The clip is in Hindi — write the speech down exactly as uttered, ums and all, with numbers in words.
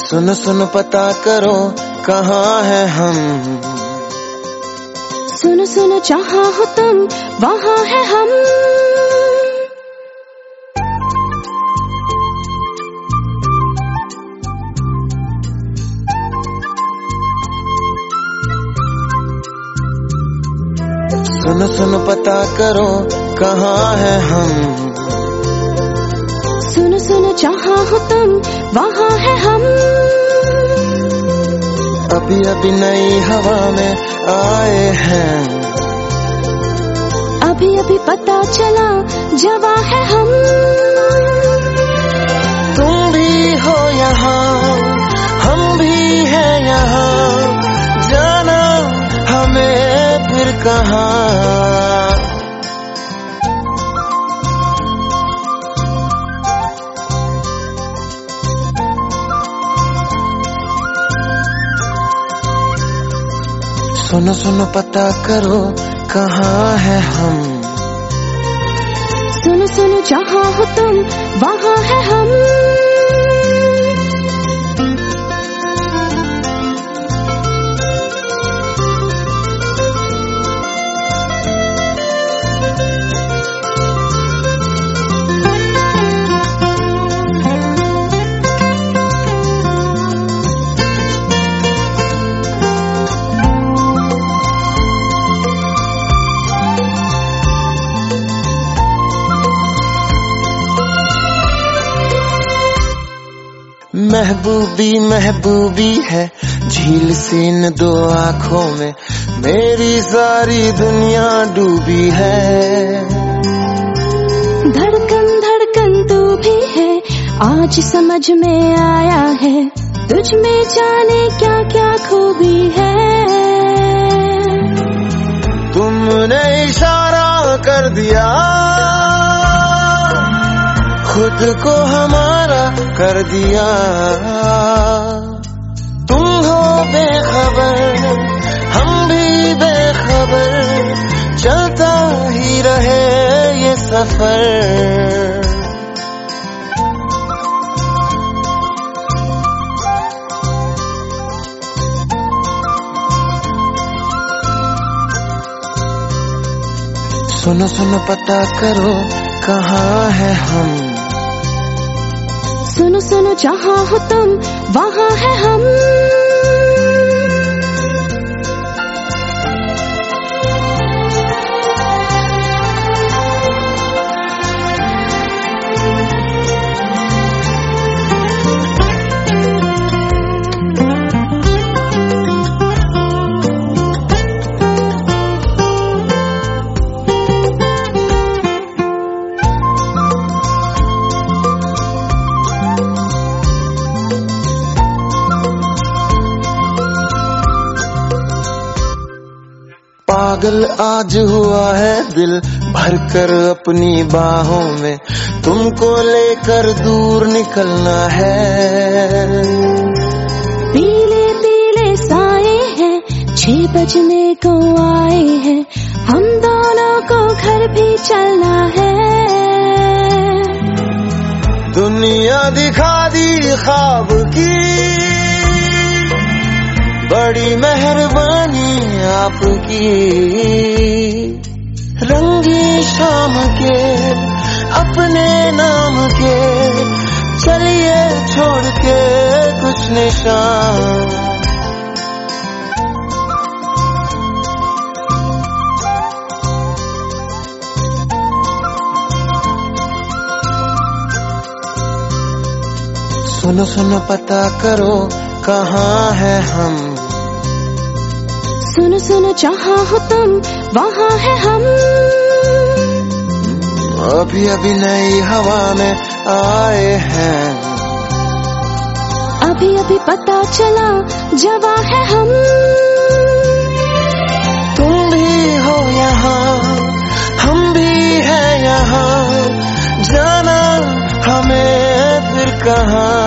सुनो सुनो पता करो कहाँ है हम। सुनो सुनो जहाँ हो तुम वहाँ है हम। सुनो सुनो पता करो कहाँ है हम। सुनो सुनो जहाँ हो तुम वहाँ है हम। अभी अभी नई हवा में आए हैं। अभी अभी पता चला जवा है हम। तुम भी हो यहाँ हम भी हैं यहाँ, जाना हमें फिर कहाँ। सुनो सुनो पता करो कहाँ है हम। सुनो सुनो जहाँ हो तुम वहाँ है हम। महबूबी महबूबी है झील सी इन दो आँखों में, मेरी सारी दुनिया डूबी है। धड़कन धड़कन तू भी है आज समझ में आया है, तुझ में जाने क्या क्या खूबी है। तुमने इशारा कर दिया खुद को हमारा कर दिया। तुम हो बेखबर हम भी बेखबर, चलता ही रहे ये सफर। सुनो सुनो पता करो कहाँ है हम। सुनो सुनो जहाँ हो तुम वहाँ है हम। पागल आज हुआ है दिल भरकर अपनी बाहों में, तुमको लेकर दूर निकलना है। पीले पीले साए हैं छह बजने को आए हैं, हम दोनों को घर भी चलना है। दुनिया दिखा दी ख्वाब की बड़ी मेहरबानी आपकी। रंगी शाम के अपने नाम के, चलिए छोड़ के कुछ निशान। सुनो सुनो पता करो कहाँ है हम। सुनो सुनो जहाँ हो तुम वहाँ है हम। अभी अभी नई हवा में आए हैं। अभी अभी पता चला जवा है हम। तुम भी हो यहाँ हम भी हैं यहाँ, जाना हमें फिर कहाँ।